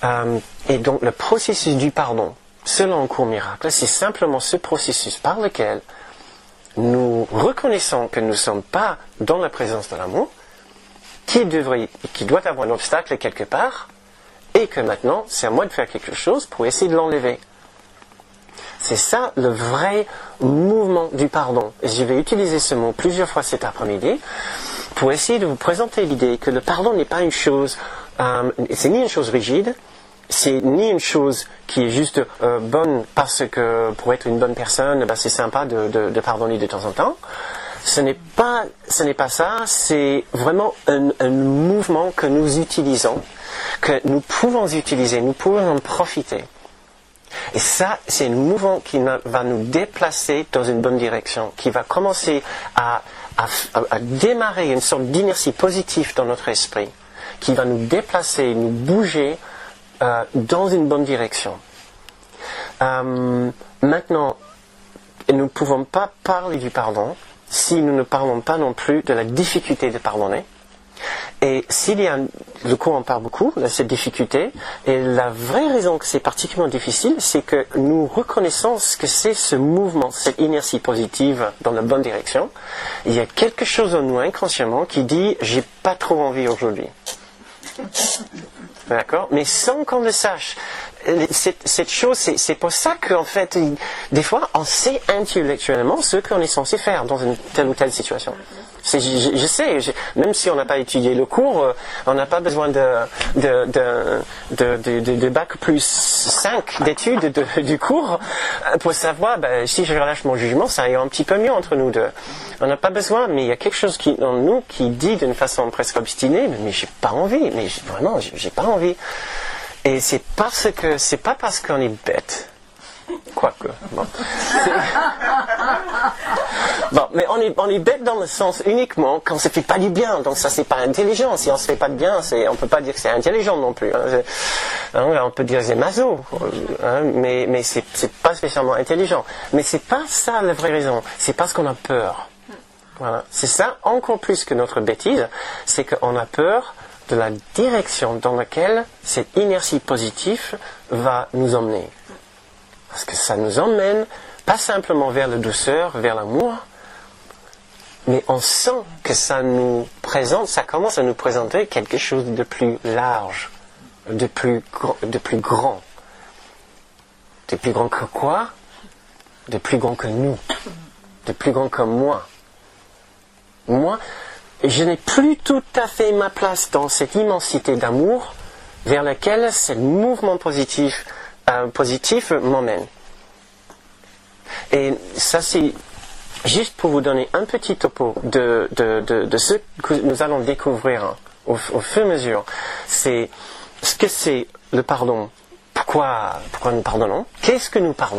Et donc le processus du pardon, selon le cours miracle, c'est simplement ce processus par lequel nous reconnaissons que nous ne sommes pas dans la présence de l'amour, qui doit avoir un obstacle quelque part, et que maintenant, c'est à moi de faire quelque chose pour essayer de l'enlever. C'est ça le vrai mouvement du pardon. Et je vais utiliser ce mot plusieurs fois cet après-midi pour essayer de vous présenter l'idée que le pardon n'est pas une chose, c'est ni une chose rigide, c'est ni une chose qui est juste bonne parce que pour être une bonne personne, c'est sympa de pardonner de temps en temps. Ce n'est pas ça, c'est vraiment un mouvement que nous utilisons, que nous pouvons utiliser, nous pouvons en profiter. Et ça, c'est un mouvement qui va nous déplacer dans une bonne direction, qui va commencer à démarrer une sorte d'inertie positive dans notre esprit, qui va nous déplacer, nous bouger dans une bonne direction. Maintenant, nous ne pouvons pas parler du pardon si nous ne parlons pas non plus de la difficulté de pardonner. Et le cours en parle beaucoup de cette difficulté, et la vraie raison que c'est particulièrement difficile, c'est que nous reconnaissons ce que c'est ce mouvement, cette inertie positive dans la bonne direction. Il y a quelque chose en nous inconsciemment qui dit « j'ai pas trop envie aujourd'hui ». D'accord ? Mais sans qu'on le sache, cette chose, c'est pour ça qu'en fait, des fois, on sait intellectuellement ce qu'on est censé faire dans une telle ou telle situation. Je sais, même si on n'a pas étudié le cours, on n'a pas besoin de bac plus 5 d'études du cours pour savoir, si je relâche mon jugement, ça ira un petit peu mieux entre nous deux. On n'a pas besoin, mais il y a quelque chose en nous qui dit d'une façon presque obstinée, mais j'ai pas envie, vraiment, j'ai pas envie. Et c'est pas parce qu'on est bête. Quoique. Bon, mais on est bête dans le sens uniquement quand ça ne fait pas du bien. Donc ça, c'est pas intelligent. Si on ne se fait pas de bien, on ne peut pas dire que c'est intelligent non plus. On peut dire que c'est maso. Mais c'est pas spécialement intelligent. Mais c'est pas ça la vraie raison. C'est parce qu'on a peur. Voilà. C'est ça encore plus que notre bêtise. C'est qu'on a peur de la direction dans laquelle cette inertie positive va nous emmener. Parce que ça nous emmène pas simplement vers la douceur, vers l'amour, mais on sent que ça commence à nous présenter quelque chose de plus large, de plus grand. De plus grand que quoi ? De plus grand que nous. De plus grand que moi. Moi, je n'ai plus tout à fait ma place dans cette immensité d'amour vers laquelle ce mouvement positif m'emmène. Et ça, c'est juste pour vous donner un petit topo de ce que nous allons découvrir au fur et à mesure. C'est ce que c'est le pardon. Pourquoi nous pardonnons ? Qu'est-ce que nous pardonnons ?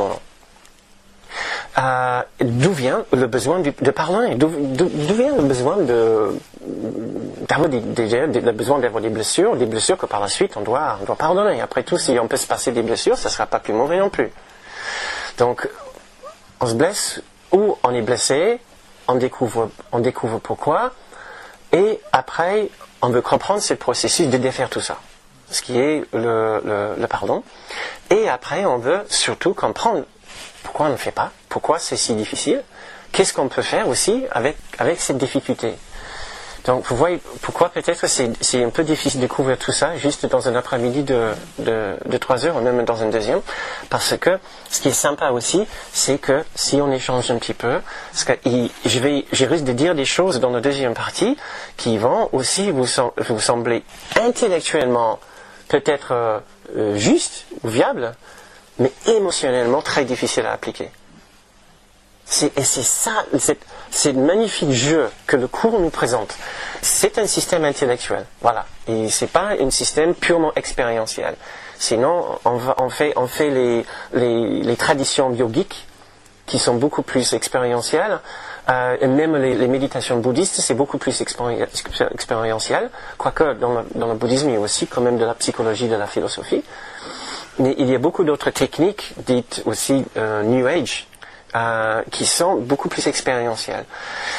D'où vient le besoin de pardonner ? D'où vient le besoin d'avoir des blessures que par la suite on doit pardonner. Après tout, si on peut se passer des blessures, ça ne sera pas plus mauvais non plus. Donc, on se blesse ou on est blessé, on découvre pourquoi, et après, on veut comprendre ce processus de défaire tout ça, ce qui est le pardon. Et après, on veut surtout comprendre pourquoi on ne le fait pas, pourquoi c'est si difficile, qu'est-ce qu'on peut faire aussi avec cette difficulté. Donc, vous voyez pourquoi peut-être c'est un peu difficile de découvrir tout ça juste dans un après-midi de 3 heures, ou même dans un deuxième, parce que ce qui est sympa aussi, c'est que si on échange un petit peu, parce que je risque de dire des choses dans la deuxième partie qui vont aussi vous sembler intellectuellement peut-être justes ou viables, mais émotionnellement très difficiles à appliquer. Et c'est ça, c'est le magnifique jeu que le cours nous présente. C'est un système intellectuel, voilà. Et c'est pas un système purement expérientiel. Sinon, on fait les traditions yogiques qui sont beaucoup plus expérientielles. Et même les méditations bouddhistes, c'est beaucoup plus expérientiel. Quoique dans le bouddhisme, il y a aussi quand même de la psychologie, de la philosophie. Mais il y a beaucoup d'autres techniques dites aussi New Age. Qui sont beaucoup plus expérientielles.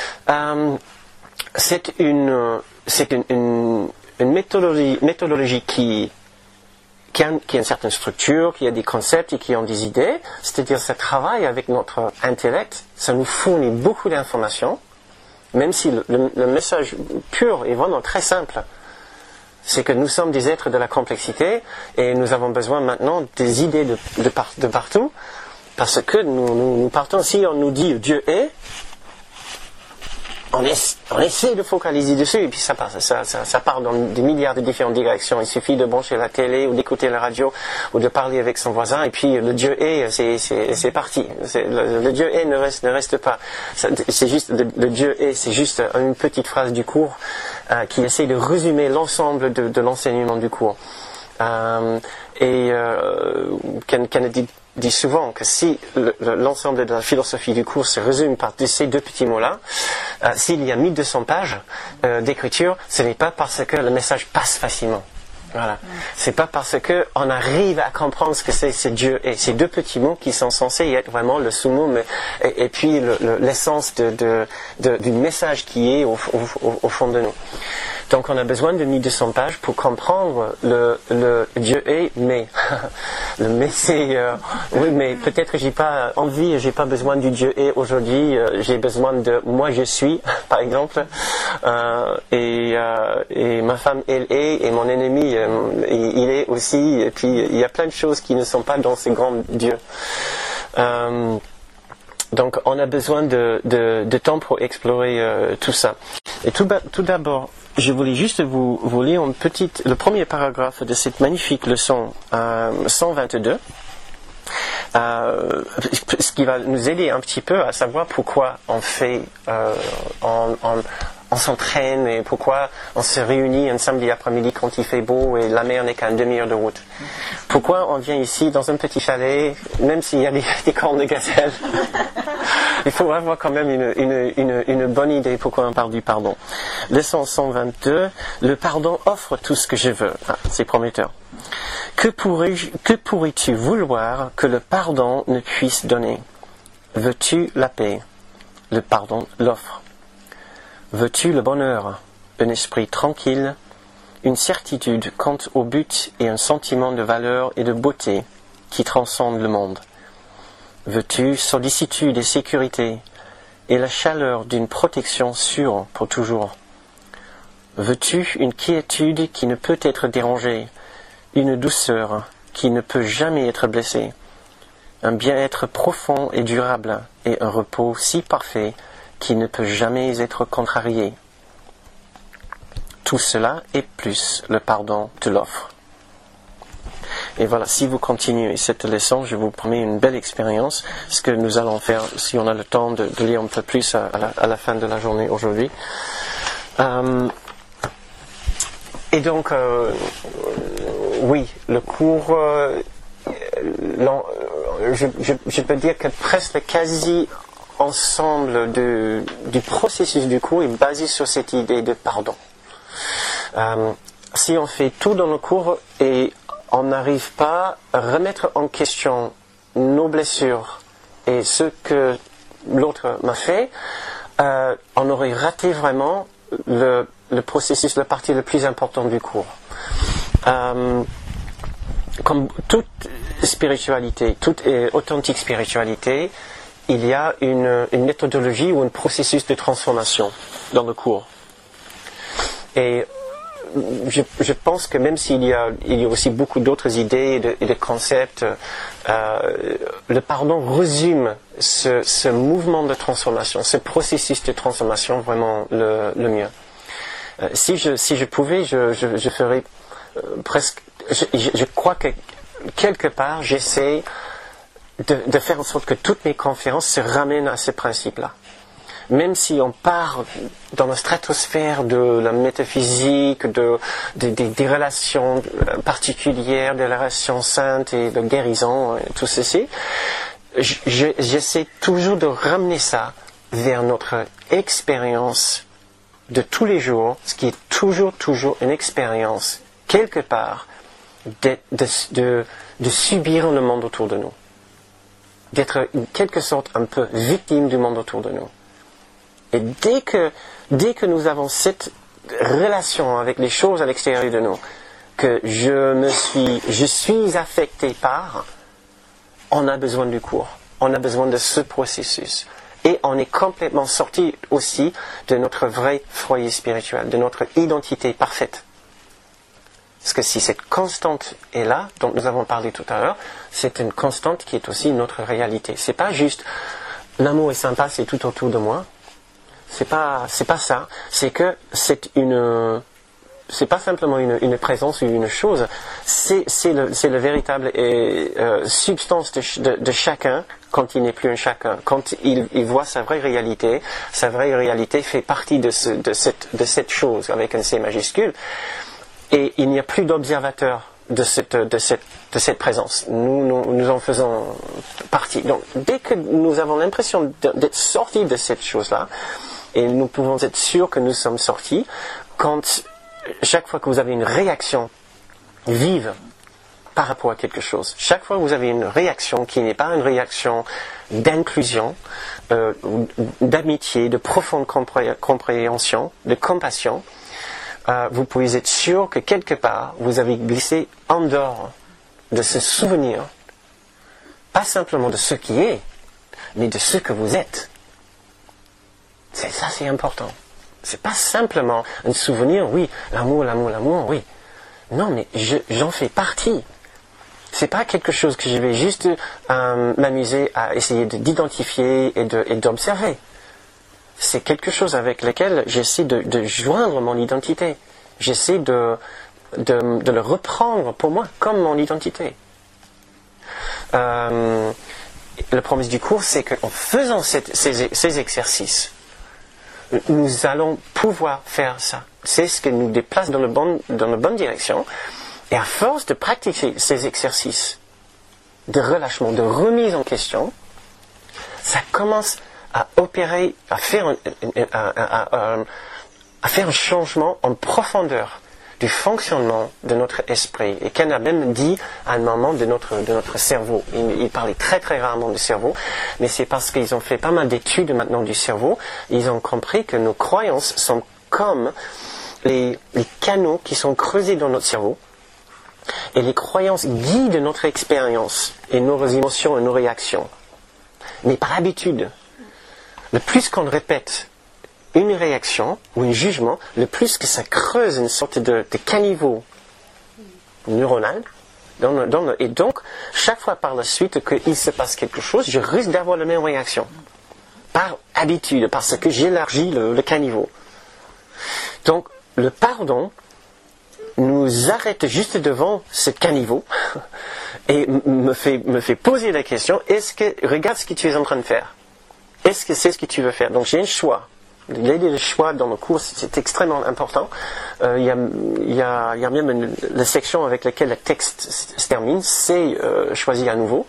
C'est une méthodologie qui qui a une certaine structure, qui a des concepts et qui ont des idées. C'est-à-dire, ça travaille avec notre intellect, ça nous fournit beaucoup d'informations, même si le message pur est vraiment très simple. C'est que nous sommes des êtres de la complexité et nous avons besoin maintenant des idées de partout, parce que nous partons, si on nous dit Dieu est, on essaie de focaliser dessus et puis ça part dans des milliards de différentes directions. Il suffit de brancher la télé ou d'écouter la radio ou de parler avec son voisin et puis le Dieu est, c'est parti. Le Dieu est ne reste pas. C'est juste le Dieu est, c'est juste une petite phrase du cours qui essaie de résumer l'ensemble de l'enseignement du cours. Kennedy dit souvent que si l'ensemble de la philosophie du cours se résume par ces deux petits mots-là, s'il y a 1200 pages d'écriture, ce n'est pas parce que le message passe facilement. Voilà. C'est pas parce que on arrive à comprendre ce que c'est Dieu et ces deux petits mots qui sont censés être vraiment le summum et puis l'essence du message qui est au fond de nous. Donc on a besoin de 1200 pages pour comprendre le Dieu est, mais le mais c'est oui, mais peut-être que j'ai pas envie, j'ai pas besoin du Dieu est aujourd'hui, j'ai besoin de moi je suis par exemple, et ma femme elle est et mon ennemi il est aussi, et puis il y a plein de choses qui ne sont pas dans ces grands dieux. Donc on a besoin de temps pour explorer tout ça. Et tout d'abord, je voulais juste vous lire le premier paragraphe de cette magnifique leçon 122, ce qui va nous aider un petit peu à savoir pourquoi on fait, on s'entraîne et pourquoi on se réunit un samedi après-midi quand il fait beau et la mer n'est qu'à une demi-heure de route. Pourquoi on vient ici dans un petit chalet, même s'il y a des cornes de gazelle. Il faut avoir quand même une bonne idée pourquoi on parle du pardon. Leçon 122, le pardon offre tout ce que je veux. C'est prometteur. Que pourrais-tu vouloir que le pardon ne puisse donner? Veux-tu la paix? Le pardon l'offre. Veux-tu le bonheur? Un esprit tranquille, une certitude quant au but et un sentiment de valeur et de beauté qui transcendent le monde? Veux-tu sollicitude et sécurité et la chaleur d'une protection sûre pour toujours? Veux-tu une quiétude qui ne peut être dérangée, une douceur qui ne peut jamais être blessée, un bien-être profond et durable et un repos si parfait qui ne peut jamais être contrarié? Tout cela et plus le pardon te l'offre. Et voilà, si vous continuez cette leçon, je vous promets une belle expérience. Ce que nous allons faire, si on a le temps de lire un peu plus à la fin de la journée aujourd'hui. Et donc, oui, le cours, je peux dire que presque le quasi ensemble du processus du cours est basé sur cette idée de pardon. Si on fait tout dans le cours et on n'arrive pas à remettre en question nos blessures et ce que l'autre m'a fait, on aurait raté vraiment le processus, la partie la plus importante du cours. Comme toute spiritualité, toute authentique spiritualité, il y a une méthodologie ou un processus de transformation dans le cours. Et je pense que même s'il y a aussi beaucoup d'autres idées et de concepts, le pardon résume ce mouvement de transformation, ce processus de transformation vraiment le mieux. Si je pouvais, je ferais presque. Je crois que quelque part, j'essaie de faire en sorte que toutes mes conférences se ramènent à ce principe-là. Même si on part dans la stratosphère de la métaphysique, des relations particulières, des relations saintes et de guérison, tout ceci, j'essaie toujours de ramener ça vers notre expérience de tous les jours, ce qui est toujours une expérience, quelque part, de subir le monde autour de nous. D'être en quelque sorte un peu victime du monde autour de nous. Et dès que nous avons cette relation avec les choses à l'extérieur de nous, que je suis affecté par, on a besoin du cours. On a besoin de ce processus. Et on est complètement sorti aussi de notre vrai foyer spirituel, de notre identité parfaite. Parce que si cette constante est là, dont nous avons parlé tout à l'heure, c'est une constante qui est aussi notre réalité. C'est pas juste l'amour est sympa, c'est tout autour de moi. C'est pas ça. C'est que c'est pas simplement une présence ou une chose. C'est le véritable substance de chacun quand il n'est plus un chacun. Quand il voit sa vraie réalité fait partie de cette chose avec un C majuscule. Et il n'y a plus d'observateur de cette présence. Nous en faisons partie. Donc, dès que nous avons l'impression d'être sortis de cette chose-là, et nous pouvons être sûrs que nous sommes sortis, chaque fois que vous avez une réaction vive par rapport à quelque chose, chaque fois que vous avez une réaction qui n'est pas une réaction d'inclusion, d'amitié, de profonde compréhension, de compassion, vous pouvez être sûr que quelque part, vous avez glissé en dehors de ce souvenir, pas simplement de ce qui est, mais de ce que vous êtes. C'est important. C'est pas simplement un souvenir, oui, l'amour, oui. Non, mais j'en fais partie. C'est pas quelque chose que je vais juste m'amuser à essayer d'identifier et d'observer. C'est quelque chose avec lequel j'essaie de joindre mon identité. J'essaie de le reprendre pour moi comme mon identité. La promesse du cours, c'est qu'en faisant ces exercices, nous allons pouvoir faire ça. C'est ce qui nous déplace dans la bonne direction. Et à force de pratiquer ces exercices de relâchement, de remise en question, ça commence à opérer, à faire un changement en profondeur du fonctionnement de notre esprit. Et Ken a même dit à un moment de notre cerveau. Il parlait très très rarement du cerveau, mais c'est parce qu'ils ont fait pas mal d'études maintenant du cerveau. Ils ont compris que nos croyances sont comme les canaux qui sont creusés dans notre cerveau. Et les croyances guident notre expérience et nos émotions et nos réactions. Mais par habitude, le plus qu'on répète une réaction ou un jugement, le plus que ça creuse une sorte de caniveau neuronal. Et donc, chaque fois par la suite qu'il se passe quelque chose, je risque d'avoir la même réaction. Par habitude, parce que j'élargis le caniveau. Donc, le pardon nous arrête juste devant ce caniveau et me fait poser la question, regarde ce que tu es en train de faire. Est-ce que c'est ce que tu veux faire? Donc j'ai un choix. L'idée de choix dans le cours, c'est extrêmement important. Il y a même la section avec laquelle le texte se termine, c'est choisir à nouveau.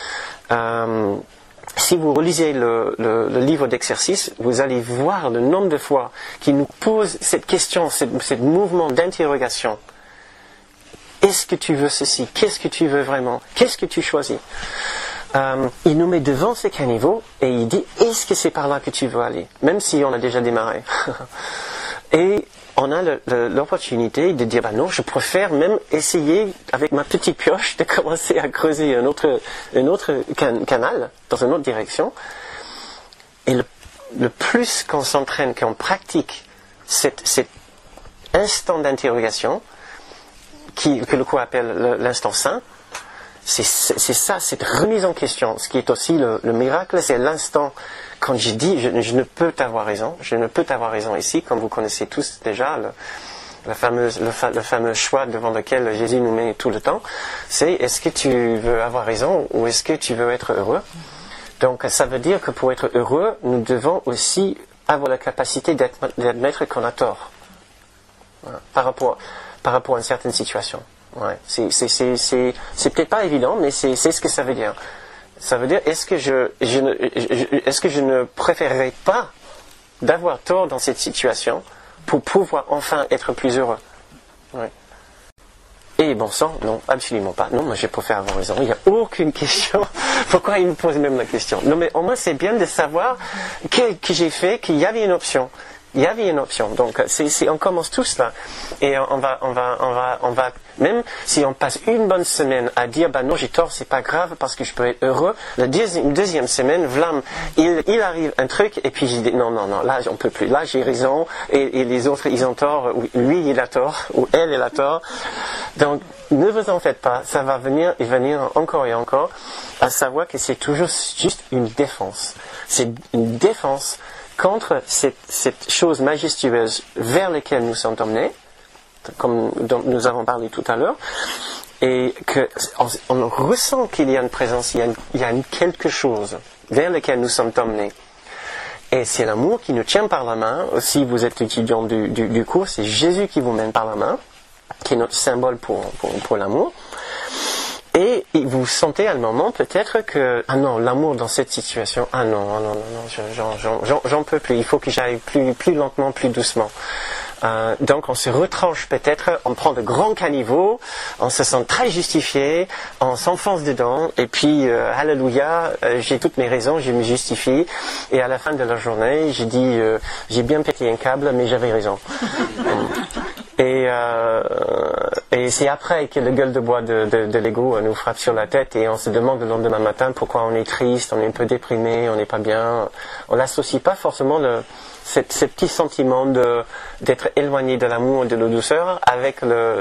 Si vous relisez le livre d'exercice, vous allez voir le nombre de fois qu'il nous pose cette question, ce mouvement d'interrogation. Est-ce que tu veux ceci? Qu'est-ce que tu veux vraiment? Qu'est-ce que tu choisis? Il nous met devant ce caniveau et il dit, est-ce que c'est par là que tu veux aller? Même si on a déjà démarré. Et on a l'opportunité de dire, non, je préfère même essayer avec ma petite pioche de commencer à creuser un autre canal dans une autre direction. Et le plus qu'on s'entraîne, qu'on pratique cet instant d'interrogation, que le cours appelle l'instant saint, c'est ça, cette remise en question. Ce qui est aussi le miracle, c'est l'instant quand je dis je ne peux t'avoir raison, je ne peux t'avoir raison ici, comme vous connaissez tous déjà le fameux choix devant lequel Jésus nous met tout le temps, c'est est-ce que tu veux avoir raison ou est-ce que tu veux être heureux? Donc ça veut dire que pour être heureux, nous devons aussi avoir la capacité d'admettre qu'on a tort. Voilà, par rapport à une certaine situation. Ouais, c'est peut-être pas évident, mais c'est ce que ça veut dire. Ça veut dire, est-ce que je ne préférerais pas d'avoir tort dans cette situation pour pouvoir enfin être plus heureux? Ouais. Et bon sang, non, absolument pas. Non, moi je préfère avoir raison. Il n'y a aucune question. Pourquoi il me pose même la question? Non, mais au moins c'est bien de savoir que j'ai fait, qu'il y avait une option. Il y avait une option. Donc, on commence tous là. Et on va, même si on passe une bonne semaine à dire, non, j'ai tort, c'est pas grave parce que je peux être heureux. La deuxième semaine, vlam, il arrive un truc et puis j'ai dit, non, là, on peut plus. Là, j'ai raison et les autres, ils ont tort. Ou lui, il a tort ou elle, elle a tort. Donc, ne vous en faites pas. Ça va venir et venir encore et encore. À savoir que c'est toujours juste une défense. C'est une défense contre cette chose majestueuse vers laquelle nous sommes emmenés, comme dont nous avons parlé tout à l'heure, et qu'on ressent qu'il y a une présence, il y a quelque chose vers lequel nous sommes emmenés. Et c'est l'amour qui nous tient par la main. Si vous êtes étudiant du cours, c'est Jésus qui vous mène par la main, qui est notre symbole pour l'amour. Et vous sentez à un moment peut-être que non, l'amour dans cette situation, non, j'en peux plus, il faut que j'aille plus lentement, plus doucement. Donc on se retranche peut-être, on prend de grands caniveaux, on se sent très justifié, on s'enfonce dedans, et puis alléluia, j'ai toutes mes raisons, je me justifie, et à la fin de la journée, j'ai dit, j'ai bien pété un câble, mais j'avais raison. Et c'est après que le gueule de bois de l'ego nous frappe sur la tête et on se demande le lendemain matin pourquoi on est triste, on est un peu déprimé, on n'est pas bien. On n'associe pas forcément ce petit sentiment d'être éloigné de l'amour et de la douceur avec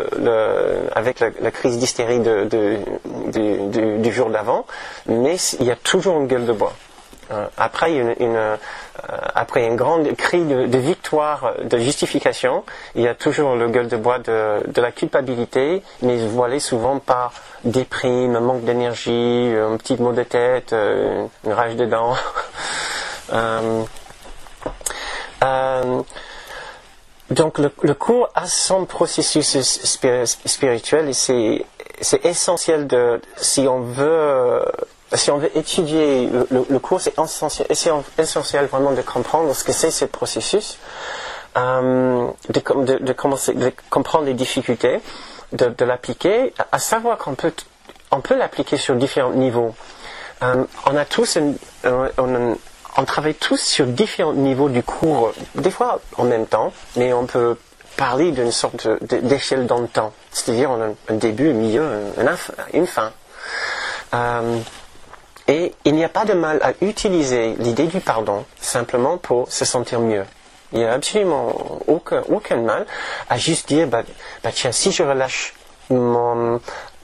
la crise d'hystérie du jour d'avant, mais il y a toujours une gueule de bois. Après un grand cri de victoire, de justification, il y a toujours le gueule de bois de la culpabilité, mais voilé souvent par déprime, manque d'énergie, un petit mot de tête, une rage de dents. Donc le cours a son processus spirituel et c'est essentiel si on veut étudier le cours, c'est essentiel vraiment de comprendre ce que c'est ce processus, de comprendre les difficultés, de l'appliquer, à savoir qu'on peut l'appliquer sur différents niveaux. On travaille tous sur différents niveaux du cours, des fois en même temps, mais on peut parler d'une sorte d'échelle dans le temps. C'est-à-dire on a un début, un milieu, une fin. Et il n'y a pas de mal à utiliser l'idée du pardon simplement pour se sentir mieux. Il n'y a absolument aucun mal à juste dire, tiens, si je relâche ma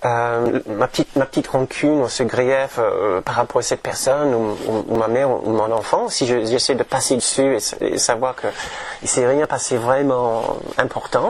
petite rancune ou ce grief par rapport à cette personne ou ma mère ou mon enfant, si j'essaie de passer dessus et savoir qu'il ne s'est rien passé vraiment important,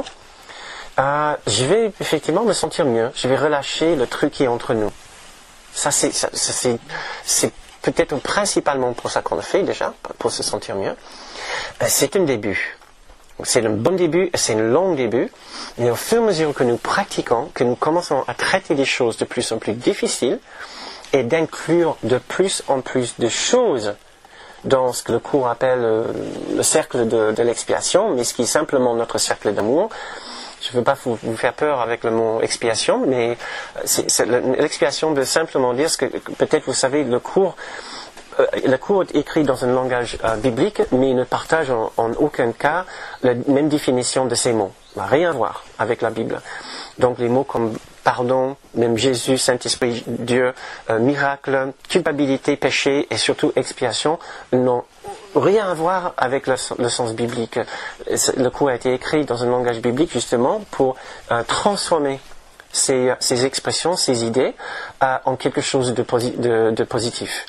je vais effectivement me sentir mieux. Je vais relâcher le truc qui est entre nous. Ça, c'est peut-être principalement pour ça qu'on le fait déjà, pour se sentir mieux. C'est un début. C'est un bon début, c'est un long début, mais au fur et à mesure que nous pratiquons, que nous commençons à traiter des choses de plus en plus difficiles et d'inclure de plus en plus de choses dans ce que le cours appelle le cercle de l'expiation, mais ce qui est simplement notre cercle d'amour. Je ne veux pas vous faire peur avec le mot expiation, mais l'expiation veut simplement dire ce que peut-être vous savez, le cours est écrit dans un langage biblique, mais il ne partage en aucun cas la même définition de ces mots. Ça n'a rien à voir avec la Bible. Donc les mots comme pardon, même Jésus, Saint-Esprit, Dieu, miracle, culpabilité, péché et surtout expiation n'ont rien à voir avec le sens biblique. Le cours a été écrit dans un langage biblique justement pour transformer ces expressions, ces idées en quelque chose de positif.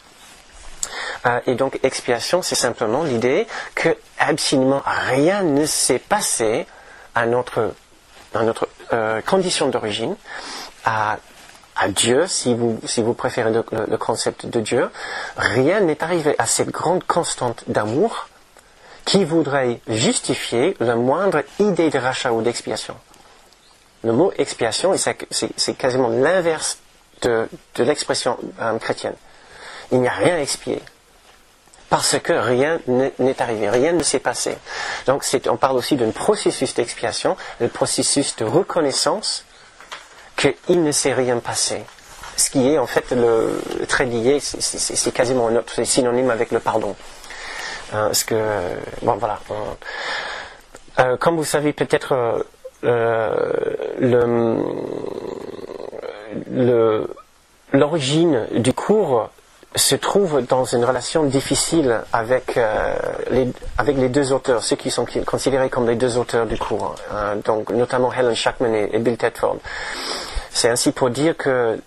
Et donc expiation, c'est simplement l'idée que absolument rien ne s'est passé à notre condition d'origine, à Dieu, si vous préférez le concept de Dieu. Rien n'est arrivé à cette grande constante d'amour qui voudrait justifier la moindre idée de rachat ou d'expiation. Le mot expiation, c'est quasiment l'inverse de l'expression chrétienne. Il n'y a rien à expier. Parce que rien n'est arrivé, rien ne s'est passé. Donc on parle aussi d'un processus d'expiation, le processus de reconnaissance qu'il ne s'est rien passé. Ce qui est en fait très lié, c'est quasiment c'est synonyme avec le pardon. Voilà. Comme vous savez peut-être, l'origine du cours se trouve dans une relation difficile avec les deux auteurs, ceux qui sont considérés comme les deux auteurs du cours, donc notamment Helen Schackman et Bill Tedford. C'est ainsi pour dire que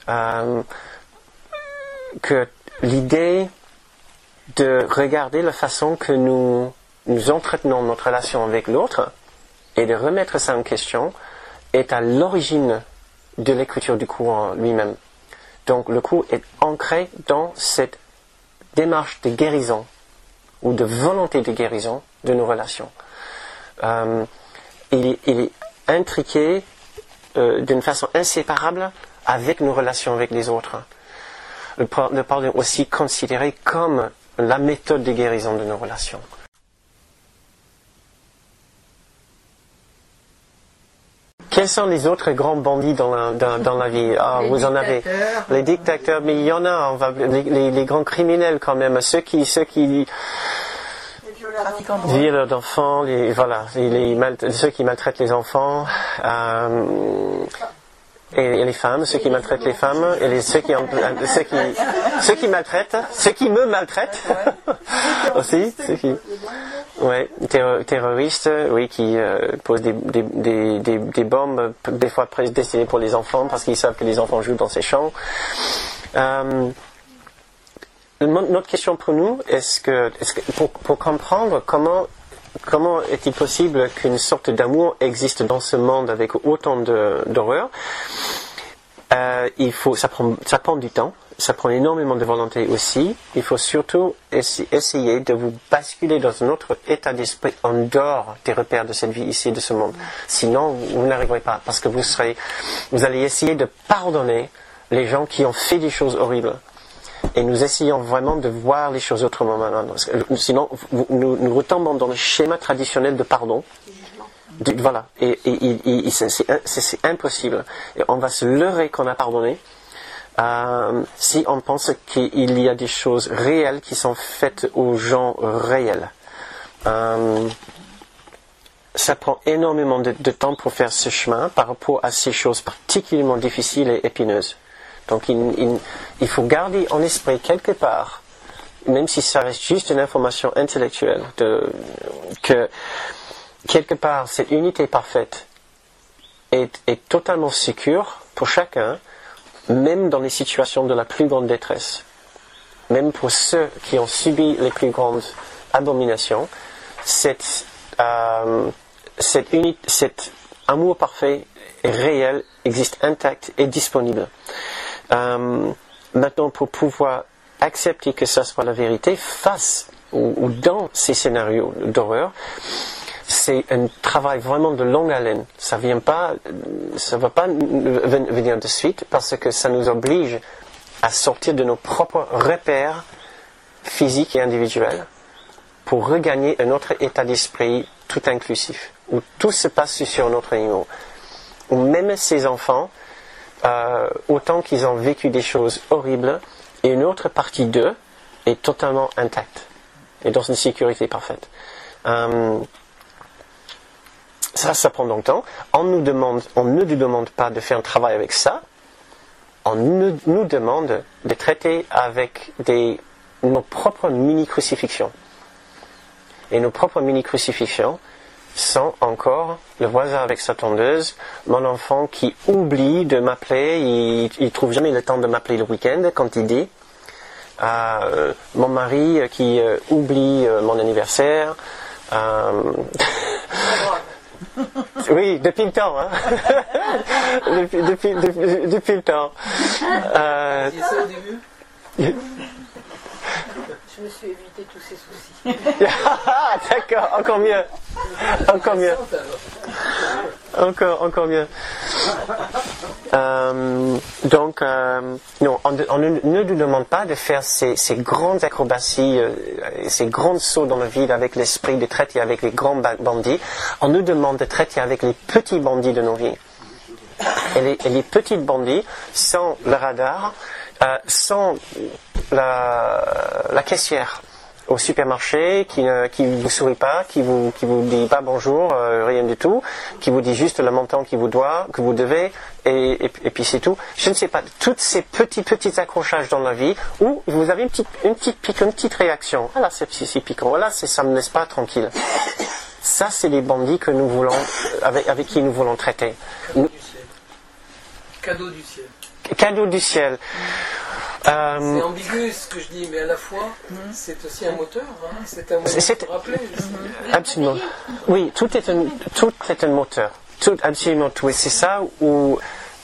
l'idée de regarder la façon que nous entretenons notre relation avec l'autre et de remettre ça en question est à l'origine de l'écriture du cours lui-même. Donc le cours est ancré dans cette démarche de guérison ou de volonté de guérison de nos relations. Il est intriqué d'une façon inséparable avec nos relations avec les autres. Le pardon est aussi considéré comme la méthode de guérison de nos relations. Quels sont les autres grands bandits dans la vie? Vous en avez. Les dictateurs, mais il y en a. Les grands criminels quand même. Ceux qui violent d'enfants, ceux qui maltraitent les enfants, et les femmes, ceux qui maltraitent les femmes, et ceux qui maltraitent, ceux qui me maltraitent aussi, terroristes, oui, qui posent des bombes, des fois destinées pour les enfants, parce qu'ils savent que les enfants jouent dans ces champs. Notre question pour nous, est-ce que pour comprendre comment est-il possible qu'une sorte d'amour existe dans ce monde avec autant d'horreur, ça prend du temps, ça prend énormément de volonté aussi. Il faut surtout essayer de vous basculer dans un autre état d'esprit en dehors des repères de cette vie ici, de ce monde. Sinon, vous n'arriverez pas, parce que vous allez essayer de pardonner les gens qui ont fait des choses horribles. Et nous essayons vraiment de voir les choses autrement maintenant. Sinon, nous retombons dans le schéma traditionnel de pardon. Voilà. Et c'est impossible. Et on va se leurrer qu'on a pardonné si on pense qu'il y a des choses réelles qui sont faites aux gens réels. Ça prend énormément de temps pour faire ce chemin par rapport à ces choses particulièrement difficiles et épineuses. Donc il faut garder en esprit quelque part, même si ça reste juste une information intellectuelle, que quelque part cette unité parfaite est totalement sécure pour chacun, même dans les situations de la plus grande détresse. Même pour ceux qui ont subi les plus grandes abominations, cet amour parfait et réel existe intact et disponible. Maintenant, pour pouvoir accepter que ça soit la vérité face ou dans ces scénarios d'horreur, c'est un travail vraiment de longue haleine. Ça va pas venir de suite, parce que ça nous oblige à sortir de nos propres repères physiques et individuels pour regagner un autre état d'esprit tout inclusif, où tout se passe sur notre niveau, où même ces enfants, autant qu'ils ont vécu des choses horribles, et une autre partie d'eux est totalement intacte et dans une sécurité parfaite. Ça prend donc temps. On ne nous demande pas de faire un travail avec ça. On nous demande de traiter avec nos propres mini-crucifixions. Et nos propres mini-crucifixions sont encore le voisin avec sa tondeuse, mon enfant qui oublie de m'appeler, il trouve jamais le temps de m'appeler le week-end quand il dit, mon mari qui oublie mon anniversaire, oui, depuis le temps, hein. depuis le temps. C'est ça au début. Je me suis évité tous ces soucis. D'accord, encore mieux. Encore mieux. Donc, non, on ne nous demande pas de faire ces grandes acrobaties, ces grands sauts dans le vide avec l'esprit, de traiter avec les grands bandits. On nous demande de traiter avec les petits bandits de nos vies. Et les petits bandits sont le radar, sont la caissière au supermarché, qui vous sourit pas, qui vous dit pas bonjour, rien du tout, qui vous dit juste le montant que vous devez, et puis c'est tout. Je ne sais pas, tous ces petits accrochages dans la vie où vous avez une petite réaction. Ah là, c'est piquant. Voilà, ça me laisse pas tranquille. Ça, c'est les bandits que nous voulons, avec qui nous voulons traiter. Cadeau du ciel. Cadeau du ciel. C'est ambigu ce que je dis, mais à la fois, c'est aussi un moteur. Hein. C'est un moteur pour rappeler. Absolument. Oui, tout est un moteur. Tout, absolument tout. Et c'est ça où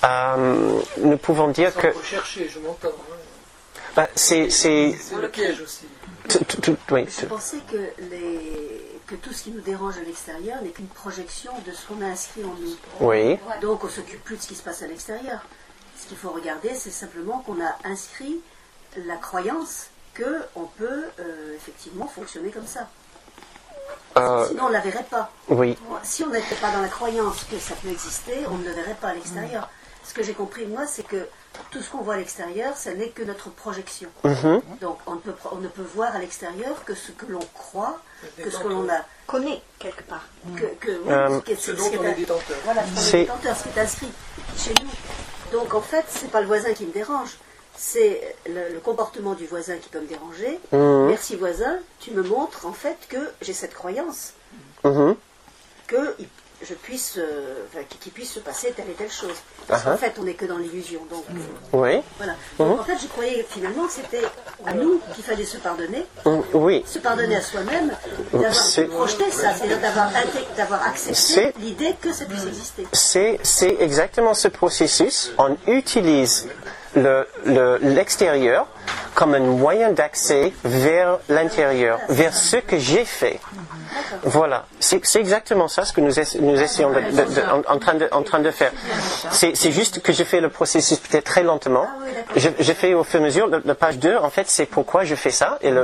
nous pouvons dire que... Il faut chercher, je m'entends. Hein. C'est le piège aussi. Oui. Je pensais que tout ce qui nous dérange à l'extérieur n'est qu'une projection de ce qu'on a inscrit en nous. Oui. Donc on ne s'occupe plus de ce qui se passe à l'extérieur. Ce qu'il faut regarder, c'est simplement qu'on a inscrit la croyance qu'on peut effectivement fonctionner comme ça. Sinon, on ne la verrait pas. Oui. Si on n'était pas dans la croyance que ça peut exister, on ne le verrait pas à l'extérieur. Ce que j'ai compris, moi, c'est que tout ce qu'on voit à l'extérieur, ça n'est que notre projection. Donc, on ne peut voir à l'extérieur que ce que l'on croit, que ce que l'on a connaît quelque part. Ce dont on est détenteur. Voilà, ce qu'on est détenteur, ce qui est inscrit chez nous. Donc en fait, c'est pas le voisin qui me dérange, c'est le comportement du voisin qui peut me déranger. Merci voisin, tu me montres en fait que j'ai cette croyance que je puisse, qu'il puisse se passer telle et telle chose. Parce qu'en fait, on n'est que dans l'illusion. Donc, oui. Voilà. Donc en fait, je croyais finalement que c'était à nous qu'il fallait se pardonner. Oui. Se pardonner à soi-même, d'avoir projeté ça, c'est-à-dire d'avoir accepté l'idée que ça puisse exister. C'est exactement ce processus. On utilise l'extérieur comme un moyen d'accès vers l'intérieur, vers ce que j'ai fait. Voilà, c'est exactement ça ce que nous essayons en train de faire. C'est juste que je fais le processus peut-être très lentement. Je fais au fur et à mesure. La page 2, en fait, c'est pourquoi je fais ça. Et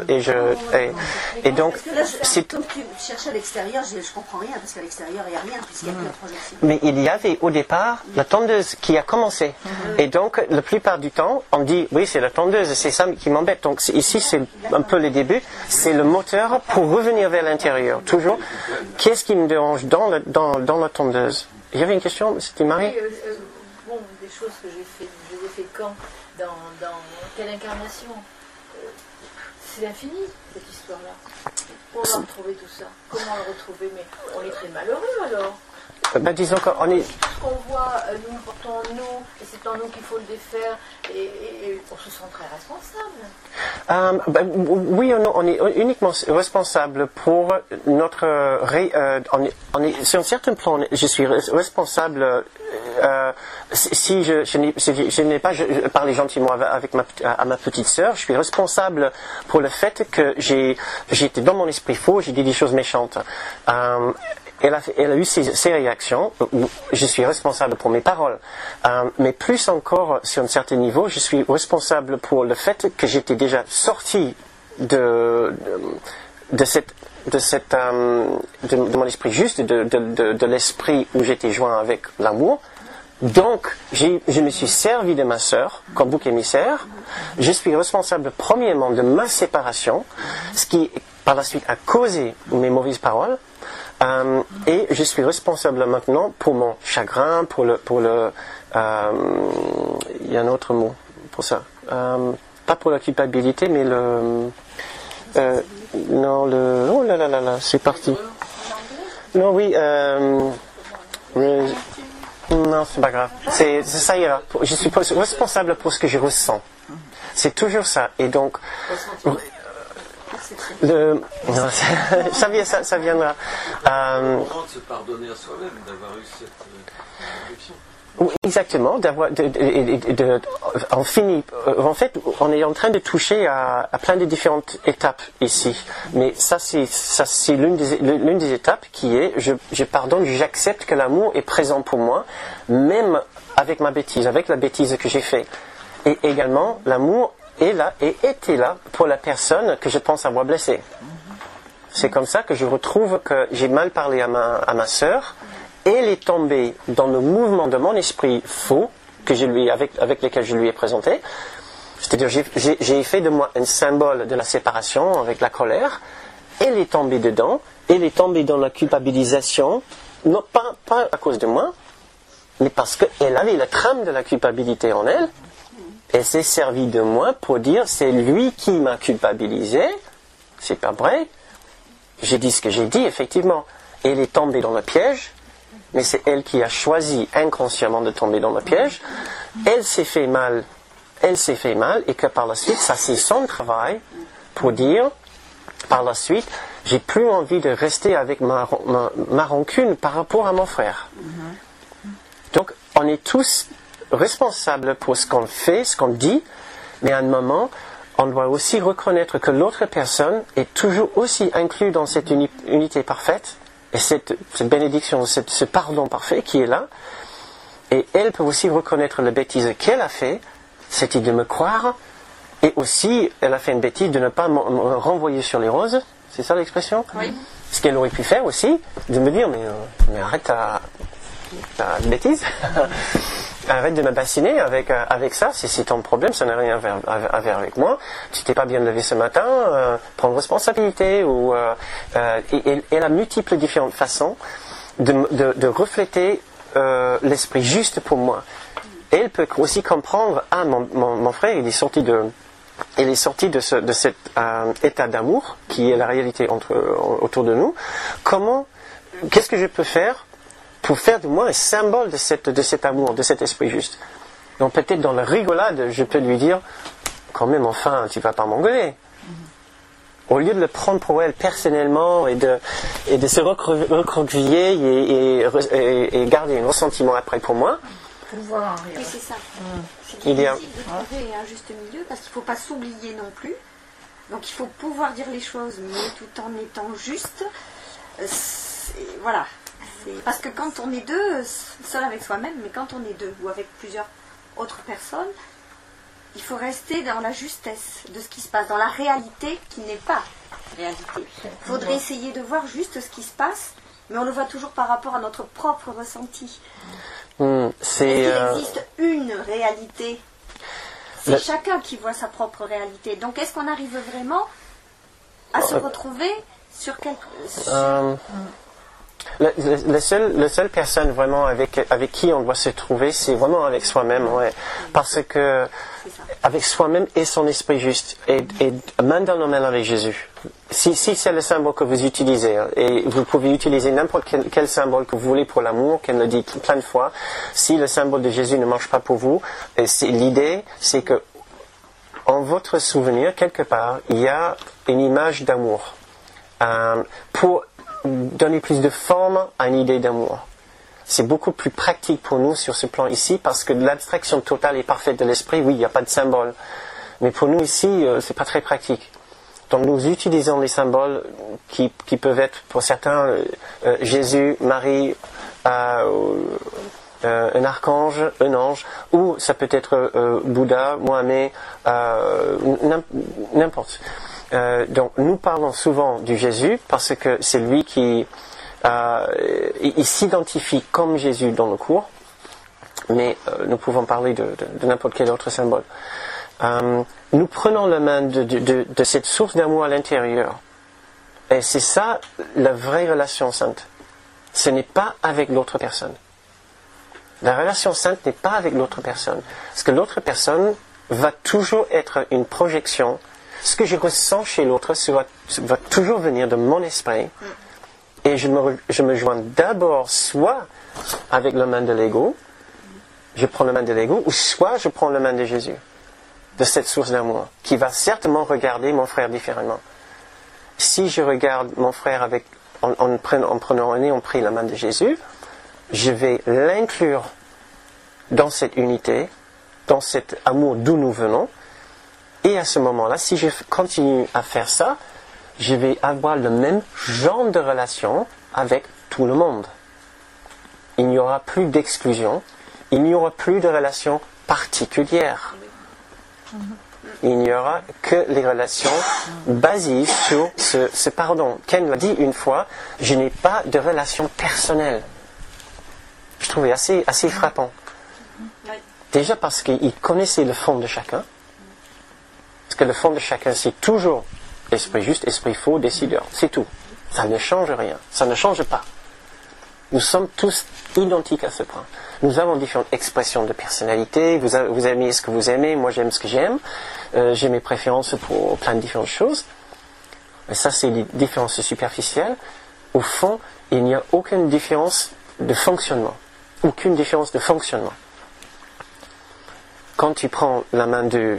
donc, c'est comme tu cherches à l'extérieur, je comprends rien parce qu'à l'extérieur il n'y a rien puisqu'il n'y a que la projection. Mais il y avait au départ la tondeuse qui a commencé. Et donc, la plupart du temps, on dit oui, c'est la tondeuse, c'est ça qui m'embête. Donc ici, c'est un peu le début. C'est le moteur pour revenir vers l'intérieur. Toujours, qu'est-ce qui me dérange dans la tondeuse? Il y avait une question, c'était Marie? Bon, des choses que j'ai fait quand? Dans quelle incarnation? C'est infini, cette histoire-là. Où on va retrouver tout ça? Comment le retrouver? Mais on est très malheureux alors. Disons qu'on est... Ce qu'on voit, nous portons en nous, et c'est en nous qu'il faut le défaire, et on se sent très responsable. Oui ou non, on est uniquement responsable pour notre... sur un certain plan, je suis responsable... si je n'ai pas parlé gentiment avec ma petite sœur, je suis responsable pour le fait que j'étais dans mon esprit faux, j'ai dit des choses méchantes. Elle a eu ses réactions. Je suis responsable pour mes paroles. Mais plus encore, sur un certain niveau, je suis responsable pour le fait que j'étais déjà sorti de mon esprit juste, de l'esprit où j'étais joint avec l'amour. Donc, je me suis servi de ma sœur comme bouc émissaire. Je suis responsable premièrement de ma séparation, ce qui par la suite a causé mes mauvaises paroles. Et je suis responsable maintenant pour mon chagrin, il y a un autre mot pour ça. Pas pour la culpabilité, mais oh là là là là, c'est parti. Non, oui, non, c'est pas grave. Ça ira. Je suis responsable pour ce que je ressens. C'est toujours ça. Et donc, ça viendra. Comment se pardonner à soi-même d'avoir eu cette réflexion. Oui, exactement. En fait, on est en train de toucher à plein de différentes étapes ici. Mais ça, c'est l'une des étapes qui est je pardonne, j'accepte que l'amour est présent pour moi, même avec ma bêtise, avec la bêtise que j'ai faite. Et également, l'amour est là et était là pour la personne que je pense avoir blessée. C'est comme ça que je retrouve que j'ai mal parlé à ma sœur. Elle est tombée dans le mouvement de mon esprit faux avec lequel je lui ai présenté. C'est-à-dire, j'ai fait de moi un symbole de la séparation avec la colère. Elle est tombée dedans. Elle est tombée dans la culpabilisation. Non, pas à cause de moi, mais parce qu'elle avait la trame de la culpabilité en elle. Elle s'est servie de moi pour dire, c'est lui qui m'a culpabilisé. C'est pas vrai. J'ai dit ce que j'ai dit, effectivement. Elle est tombée dans le piège, mais c'est elle qui a choisi inconsciemment de tomber dans le piège. Elle s'est fait mal, et que par la suite, ça c'est son travail pour dire, par la suite, j'ai plus envie de rester avec ma rancune par rapport à mon frère. Donc, on est tous responsables pour ce qu'on fait, ce qu'on dit, mais à un moment, on doit aussi reconnaître que l'autre personne est toujours aussi inclus dans cette unité parfaite, et cette bénédiction, ce pardon parfait qui est là, et elle peut aussi reconnaître la bêtise qu'elle a fait, c'était de me croire, et aussi, elle a fait une bêtise de ne pas me renvoyer sur les roses, c'est ça l'expression ? Oui. Ce qu'elle aurait pu faire aussi, de me dire, mais arrête ta bêtise. Arrête de me bassiner avec ça, c'est ton problème, ça n'a rien à voir avec moi. Tu t'es pas bien levé ce matin, prends responsabilité. Et elle a multiples différentes façons de refléter l'esprit juste pour moi. Elle peut aussi comprendre, mon frère, il est sorti de cet état d'amour qui est la réalité autour de nous. Qu'est-ce que je peux faire pour faire de moi un symbole de cet amour, de cet esprit juste. Donc peut-être dans la rigolade, je peux lui dire, quand même, enfin, tu vas pas m'engueuler. Au lieu de le prendre pour elle personnellement et de se recroqueviller et garder un ressentiment après pour moi. Oui, c'est ça. C'est Il y a- difficile de trouver un juste milieu parce qu'il ne faut pas s'oublier non plus. Donc il faut pouvoir dire les choses, mais tout en étant juste. Voilà. Parce que quand on est deux, seul avec soi-même, mais quand on est deux ou avec plusieurs autres personnes, il faut rester dans la justesse de ce qui se passe, dans la réalité qui n'est pas réalité. Il faudrait essayer de voir juste ce qui se passe, mais on le voit toujours par rapport à notre propre ressenti. Est-ce qu'il existe une réalité ? C'est chacun qui voit sa propre réalité. Donc est-ce qu'on arrive vraiment à se retrouver sur quelque... La seule personne vraiment avec qui on doit se trouver, c'est vraiment avec soi-même, ouais. Parce que avec soi-même et son esprit juste, et main dans la main avec Jésus. Si c'est le symbole que vous utilisez, et vous pouvez utiliser n'importe quel symbole que vous voulez pour l'amour, qu'elle le dit plein de fois, si le symbole de Jésus ne marche pas pour vous, l'idée c'est que en votre souvenir, quelque part, il y a une image d'amour. Pour donner plus de forme à une idée d'amour. C'est beaucoup plus pratique pour nous sur ce plan ici, parce que l'abstraction totale et parfaite de l'esprit, oui, il n'y a pas de symbole. Mais pour nous ici, c'est pas très pratique. Donc nous utilisons les symboles qui peuvent être pour certains Jésus, Marie, un archange, un ange, ou ça peut être Bouddha, Mohamed, n'importe. Donc nous parlons souvent du Jésus parce que c'est lui qui il s'identifie comme Jésus dans le cours, mais nous pouvons parler de n'importe quel autre symbole. Nous prenons la main de cette source d'amour à l'intérieur, et c'est ça la vraie relation sainte. Ce n'est pas avec l'autre personne. La relation sainte n'est pas avec l'autre personne, parce que l'autre personne va toujours être une projection. Ce que je ressens chez l'autre va toujours venir de mon esprit, et je me joins d'abord soit avec la main de l'ego, je prends la main de l'ego, ou soit je prends la main de Jésus, de cette source d'amour, qui va certainement regarder mon frère différemment. Si je regarde mon frère en prenant un pris la main de Jésus, je vais l'inclure dans cette unité, dans cet amour d'où nous venons. Et à ce moment-là, si je continue à faire ça, je vais avoir le même genre de relation avec tout le monde. Il n'y aura plus d'exclusion, il n'y aura plus de relation particulière. Il n'y aura que les relations basées sur ce pardon. Ken l'a dit une fois, je n'ai pas de relation personnelle. Je trouvais assez frappant. Déjà parce qu'il connaissait le fond de chacun. Parce que le fond de chacun, c'est toujours esprit juste, esprit faux, décideur. C'est tout. Ça ne change rien. Ça ne change pas. Nous sommes tous identiques à ce point. Nous avons différentes expressions de personnalité. Vous aimez ce que vous aimez, moi j'aime ce que j'aime. J'ai mes préférences pour plein de différentes choses. Et ça, c'est des différences superficielles. Au fond, il n'y a aucune différence de fonctionnement. Aucune différence de fonctionnement. Quand tu prends la main de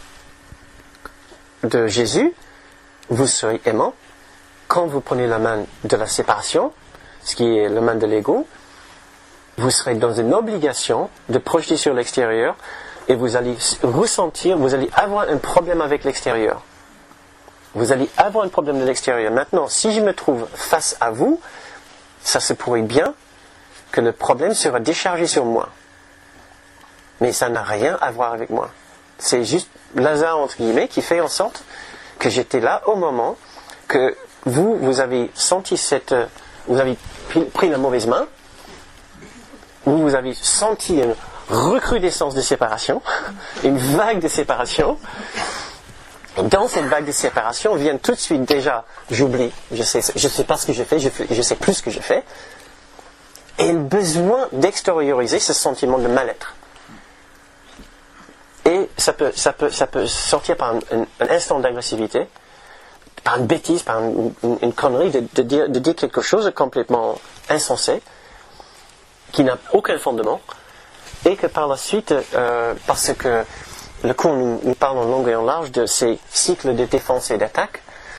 Jésus, vous serez aimant. Quand vous prenez la main de la séparation, ce qui est la main de l'ego, vous serez dans une obligation de projeter sur l'extérieur et vous allez ressentir, vous allez avoir un problème avec l'extérieur. Vous allez avoir un problème de l'extérieur. Maintenant, si je me trouve face à vous, ça se pourrait bien que le problème sera déchargé sur moi. Mais ça n'a rien à voir avec moi. C'est juste l'hasard, entre guillemets, qui fait en sorte que j'étais là au moment que vous avez senti vous avez pris la mauvaise main, vous avez senti une recrudescence de séparation, une vague de séparation. Et dans cette vague de séparation vient tout de suite déjà, j'oublie, je sais pas ce que je fais, je sais plus ce que je fais, et le besoin d'extérioriser ce sentiment de mal-être. Et ça peut sortir par un instant d'agressivité, par une bêtise, par une connerie, de dire quelque chose de complètement insensé, qui n'a aucun fondement, et que par la suite, parce que le cours nous parle en long et en large de ces cycles de défense et d'attaque,